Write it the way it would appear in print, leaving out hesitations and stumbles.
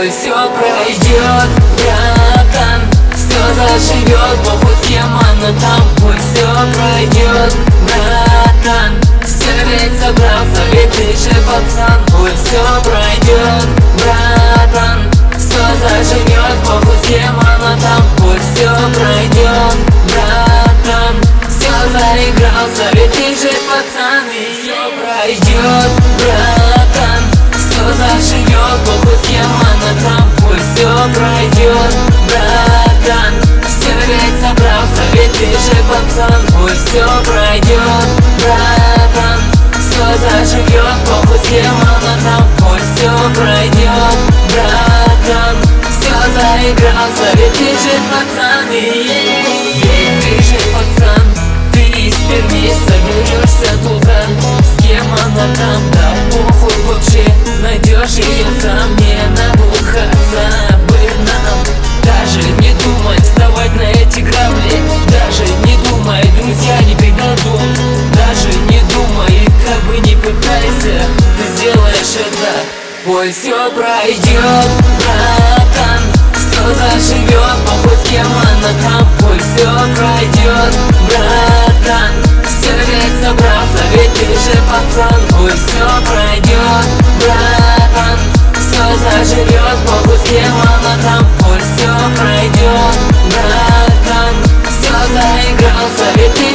Ой, все пройдет, братан, все заживет, похуй с кем она там. Ой, все пройдет, братан, все ведь собрался, ведь ты же пацан. Ой, все пройдет, братан, все заживет, похуй с кем она там. Ой, все пройдет, братан, все заигрался, ведь ты же пацан. И все пройдет, братан, все заживет, похуй с кем она там. Ой, все пройдет, братан, все ведь собрался, ведь ты же пацан. Ой, все пройдет, братан, все заживет, похуй с кем она там. Ой, все пройдет, братан, все заигрался, ведь ты же пацан. Ты же пацан, ты из Перми соберешься туда. С кем она там, да похуй вообще, найдешь ее сам, не набухаться бы нам. Даже не думай вставать на эти грабли, даже не думай, друзья не предадут. Даже не думай, как бы не пытайся, ты сделаешь это. Ой, все пройдет, братан, все заживет, похуй с кем она там. Ой, все пройдет, братан, все ведь собрался, ведь ты же пацан. Ой, все пройдет, братан, все заживет, похуй с кем она там. Ой, все пройдет, братан, все заигрался, ведь ты